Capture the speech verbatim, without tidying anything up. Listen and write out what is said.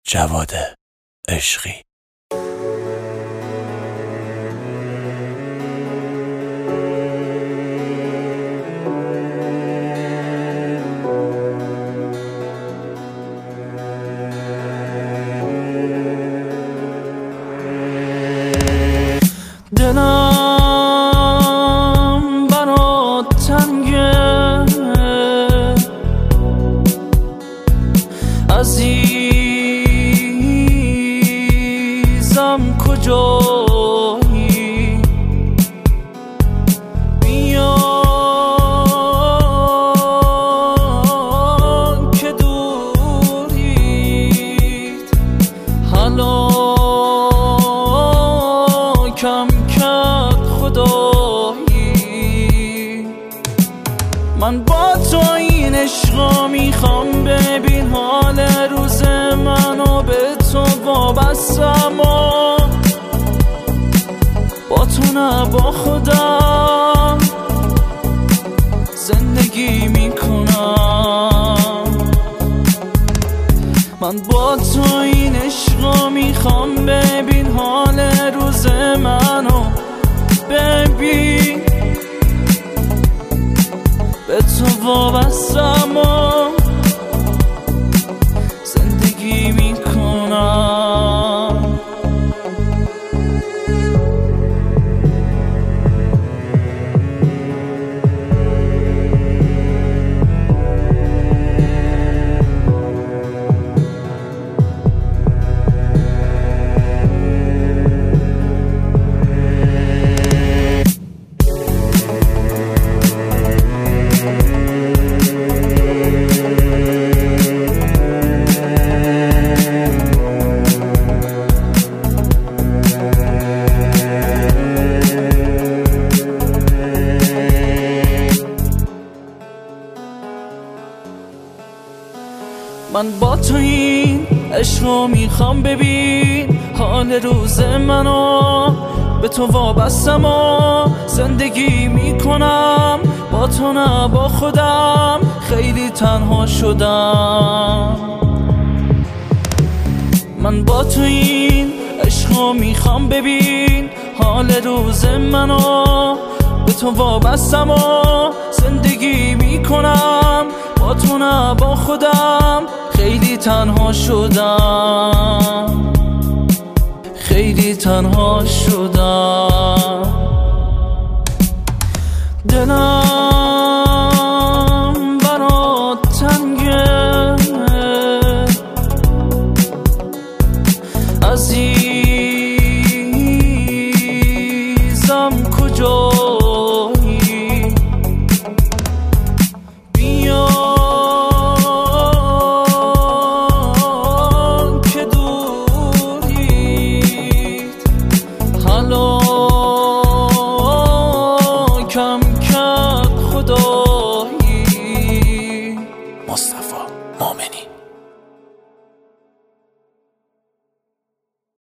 جواد عشقی. دلم برات تنگه، عزیزم کجایی؟ بیا که دورید، حالا کم کرد خدایی. من با تو این عشقا میخوام، ببین حال روز منو، به تو وابستم و با تو نه با خودم زندگی میکنم. من با تو این عشقا میخوام، ببین حال روز منو، ببین به تو وابستم و زندگی میکنم. من با تو این عشقو میخوام، ببین حال روز منو، به تو وابستم و زندگی میکنم. با تو نه با خودم خیلی تنها شدم. من با تو این عشقو میخوام، ببین حال روز منو، به تو وابستم و زندگی میکنم. با تو نه با خودم خیلی تنها شدم، خیلی تنها شدم. دلم برات تنگه، عزیزم کجایی؟ بیا که دورید، حالا کم کرد خدایی. مصطفی مومنی.